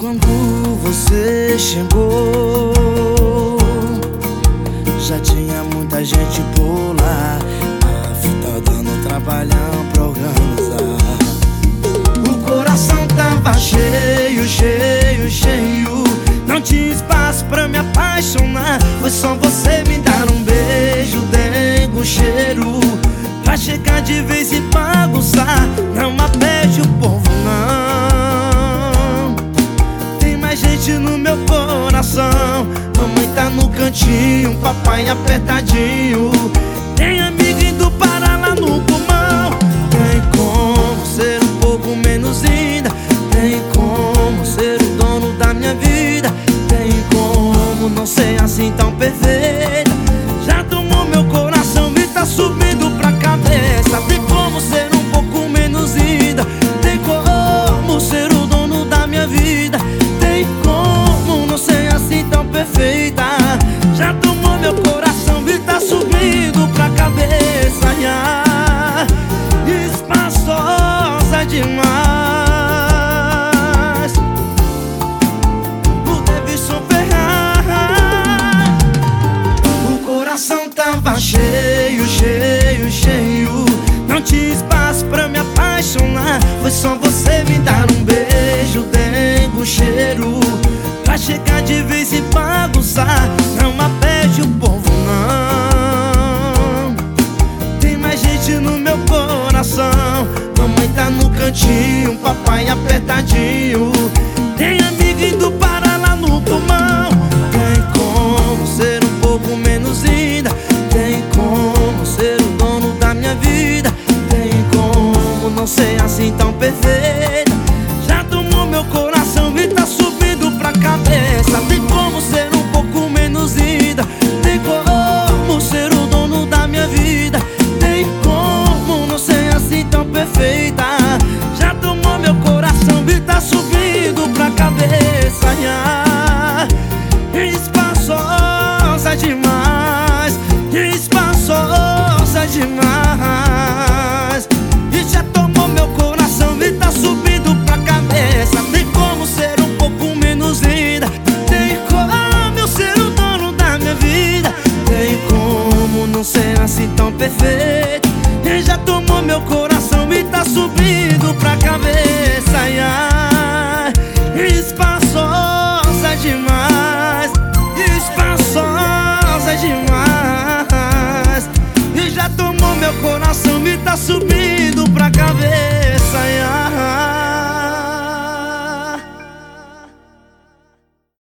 Quando você chegou, já tinha muita gente por lá. A fita dando trabalhão pra organizar. O coração tava cheio, cheio, cheio. Não tinha espaço pra me apaixonar. Foi só você me dar um beijo, dengo um cheiro, pra chegar de vez e bagunçar. Não aperte o povo, não. Tem mais gente no meu coração. Mamãe tá no cantinho, papai apertadinho. Tem amiga indo parar lá no pulmão. Tem como ser um pouco menos linda. Tem como ser o dono da minha vida. Tem como não ser assim tão perfeita. Já tomou meu coração e tá subindo pra cabeça. Tem como ser um pouco menos linda. Tem como ser o dono da minha vida. Tem como não ser assim tão perfeita. Já tomou meu coração e tá subindo pra cabeça. Espaçosa demais. O Davidson Ferraz. O coração tava cheio, cheio, cheio. Não tinha espaço pra me apaixonar. Foi só você me dar um beijo, dengo um cheiro, pra chegar de vez e bagunçar. Não aperte o povo, não. Tem mais gente no meu coração. Mamãe tá no cantinho, papai apertadinho. Tem amiga indo parar lá no pulmão. Tem como ser um pouco menos linda. Tem como ser o dono da minha vida. Tem como não ser assim tão perfeita. Já tomou meu coração e tá subindo pra cabeça. Tem como ser um pouco menos linda. Tem como ser o dono da minha vida. Tem como não ser assim tão perfeita. Já tomou meu coração e tá subindo pra cabeça. Espaçosa demais. Espaçosa demais. E já tomou meu coração e tá subindo pra cabeça. Tem como ser um pouco menos linda. Tem como eu ser o dono da minha vida. Tem como não ser assim tão perfeito. E já tomou meu coração e tá subindo pra cabeça. Espaçosa demais. Espaçosa demais. E já tomou meu coração e tá subindo pra cabeça.